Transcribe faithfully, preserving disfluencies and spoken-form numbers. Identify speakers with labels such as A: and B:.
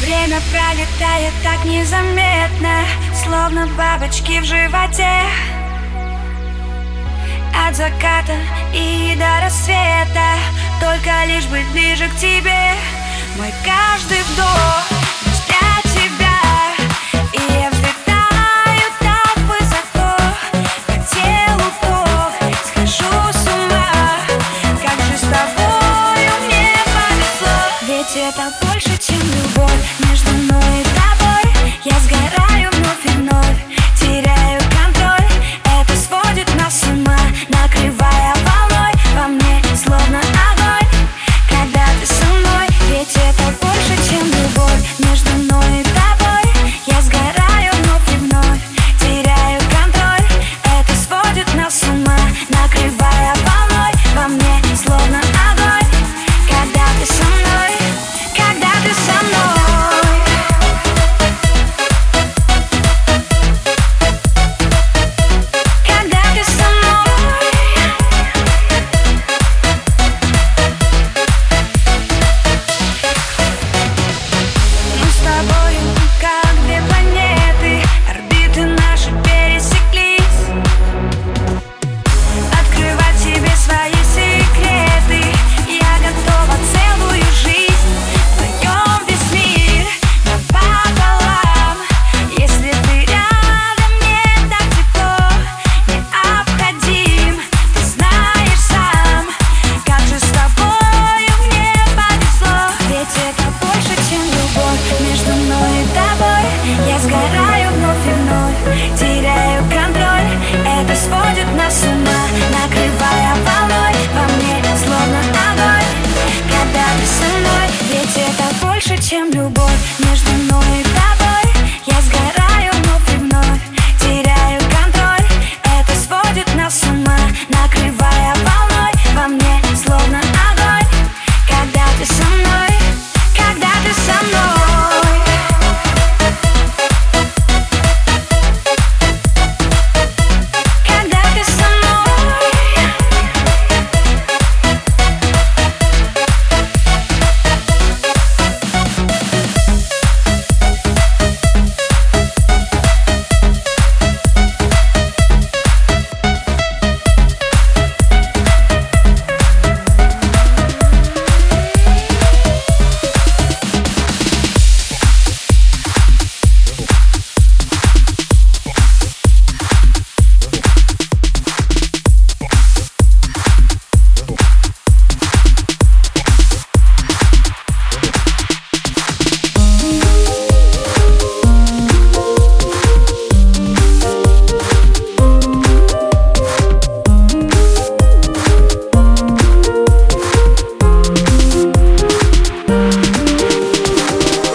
A: Время пролетает так незаметно, словно бабочки в животе. От заката и до рассвета, только лишь быть ближе к тебе. Мой каждый вдох лишь для тебя, и я взлетаю так высоко, по телу ток, схожу с ума. Как же с тобою мне повезло, ведь это больше, чем любовь. Между мной и тобой я сгораю вновь и вновь, теряю контроль. Это сводит нас с ума, накрывая волной. Во мне словно огонь, когда ты со мной, ведь это больше, чем любовь. Между мной и тобой я сгораю вновь и вновь, теряю контроль. Это сводит нас с ума, накрывая волной. Во мне словно огонь, когда ты со мной, когда ты со мной. Я сгораю вновь и вновь, теряю контроль. Это сводит нас с ума, накрывая волной. Во мне словно огонь, когда ты со мной, ведь это больше, чем любовь. Между